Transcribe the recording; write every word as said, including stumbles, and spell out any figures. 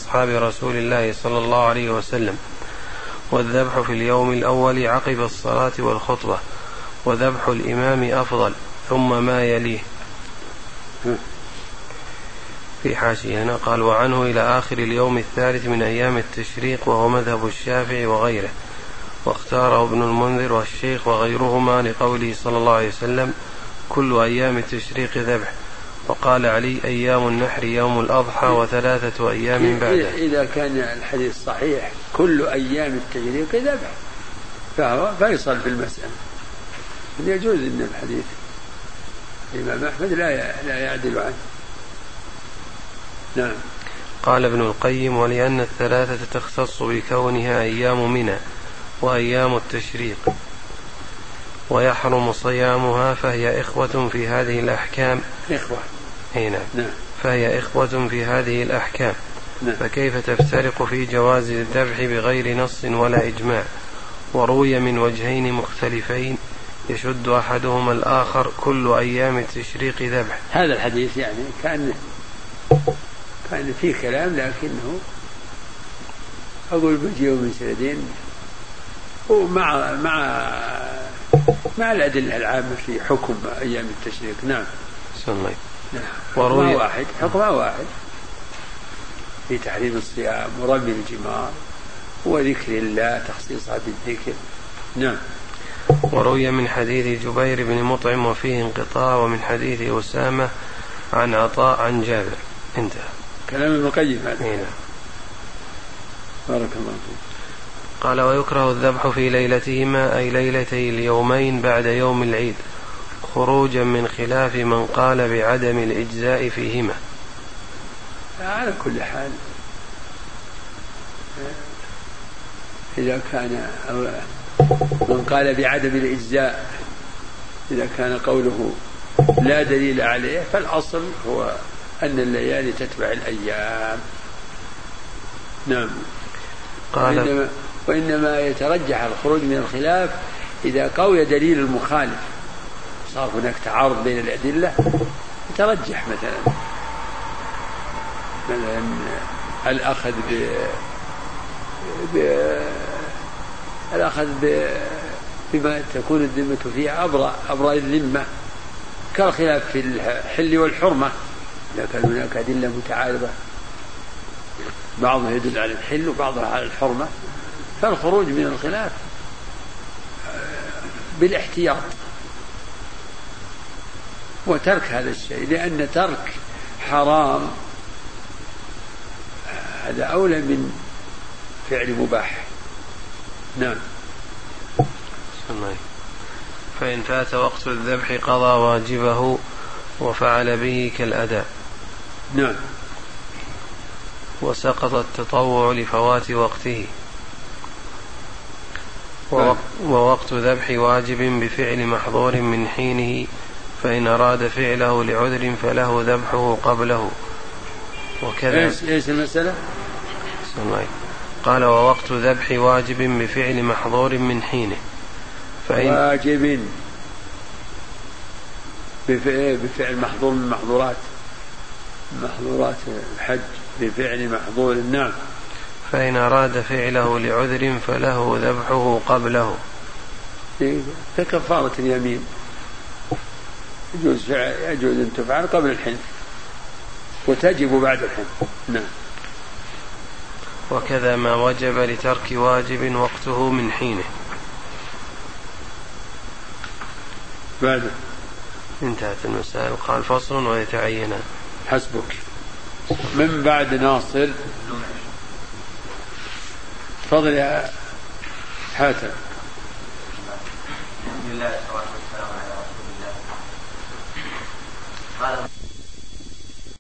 أصحاب رسول الله صلى الله عليه وسلم، والذبح في اليوم الأول عقب الصلاة والخطبة، وذبح الإمام أفضل ثم ما يليه. في حاشية هنا قال: وعنه إلى آخر اليوم الثالث من أيام التشريق، وهو مذهب الشافعي وغيره، واختاره ابن المنذر والشيخ وغيرهما لقوله صلى الله عليه وسلم: كل أيام التشريق ذبح. وقال علي: أيام النحر يوم الأضحى وثلاثة أيام بعده. إذا كان الحديث صحيح كل أيام التشريق ذبح فهو فيصل في المسألة، يجوز أن الحديث الإمام أحمد لا لا يعدل عنه. نعم. قال ابن القيم: ولأن الثلاثة تختص بكونها أيام منى وأيام التشريق، ويحرم صيامها، فهي إخوة في هذه الأحكام. إخوة هنا. نعم. فهي إخوة في هذه الأحكام. نعم. فكيف تفترق في جواز الذبح بغير نص ولا إجماع؟ وروي من وجهين مختلفين يشد أحدهما الآخر: كل أيام التشريق ذبح. هذا الحديث يعني كان كان فيه كلام، لكنه أقول بجيء من سندين ومع مع مع الأدلة العامة في حكم أيام التشريق. نعم. سنة. نعم. وروي حكمها واحد حكمها واحد في تحريم الصيام ورمي الجمار وذكر الله تخصيصها بالذكر. نعم. وروي من حديث جبير بن مطعم وفيه انقطاع، ومن حديث أسامة عن عطاء عن جابر. انتهى كلام ابن القيم هذا. هنا. بارك الله فيك. قال: ويكره الذبح في ليلتهما، أي ليلتي اليومين بعد يوم العيد، خروجا من خلاف من قال بعدم الإجزاء فيهما. على كل حال إذا كان من قال بعدم الإجزاء، إذا كان قوله لا دليل عليه، فالأصل هو أن الليالي تتبع الأيام. نعم. قال: وإنما, وإنما يترجح الخروج من الخلاف إذا قوي دليل المخالف، صار هناك تعارض بين الأدلة، يترجح مثلا مثلا الأخذ ب ب الأخذ ب بما تكون الذمة فيها أبرأ أبرأ الذمة، كالخلاف في الحل والحرمة، لكن هناك أدلة متعارضة، بعضها يدل على الحل وبعضها على الحرمة، فالخروج من الخلاف بالاحتياط وترك هذا الشيء، لأن ترك حرام هذا أولى من فعل مباح. نعم. فإن فات وقت الذبح قضى واجبه وفعل به كالأداء. نعم. وسقط التطوع لفوات وقته. ووقت ذبح واجب بفعل محظور من حينه، فإن أراد فعله لعذر فله ذبحه قبله. وكذا. إيش إيش المسألة؟ قال: ووقت ذبح واجب بفعل محظور من حينه، فإن واجب بفعل محظور من محظورات محظورات الحج بفعل محظور. نعم. فإن أراد فعله لعذر فله ذبحه قبله. ككفارة اليمين، يجوز يجوز أن تفعل قبل الحنث وتجب بعد الحنث. نعم. وكذا ما وجب لترك واجب وقته من حينه. بعد انتهت المسائل. قال: فصل ويتعينان. حسبك. من بعد ناصر. تفضل يا حاتم. الحمد لله والصلاة والسلام على رسول الله. قال